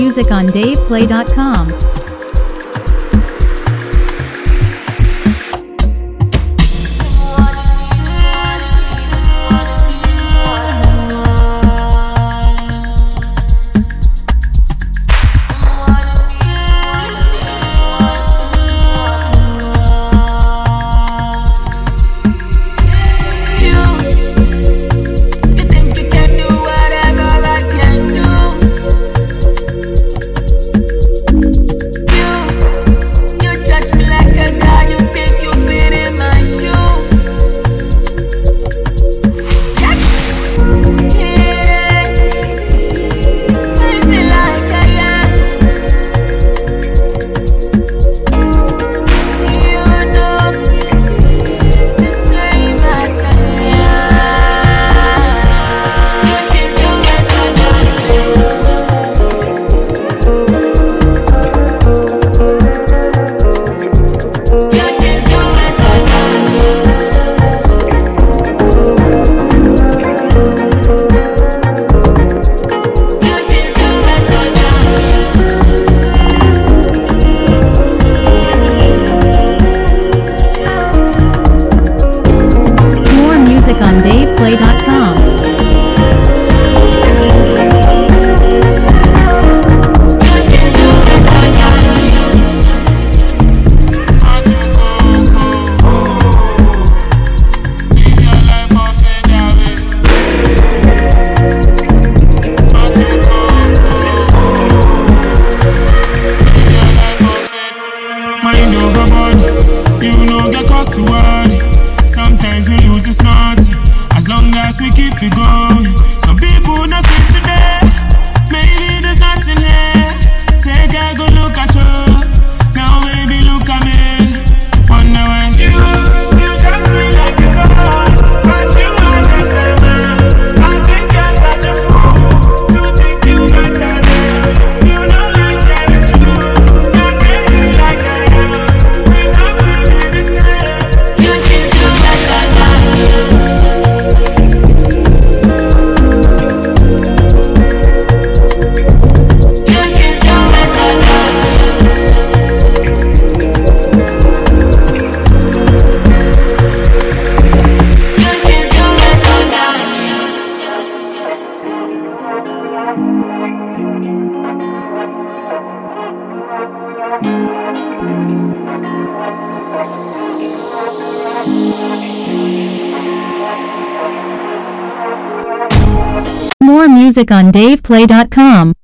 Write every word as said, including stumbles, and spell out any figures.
music on dave play dot com. On dave play dot com. Mind over body, you know the cost to worry. Sometimes we lose it's nothing, as long as we keep it going. Some people not see today, maybe there's nothing here. Take a good look at you, now baby look at me. Wonder why you, you touch me like a god, but you understand man. I think you're such a fool, to think you better than you know like that it's you. You're crazy like I am, we not feeling the same. You can do better than me. More music on dave play dot com.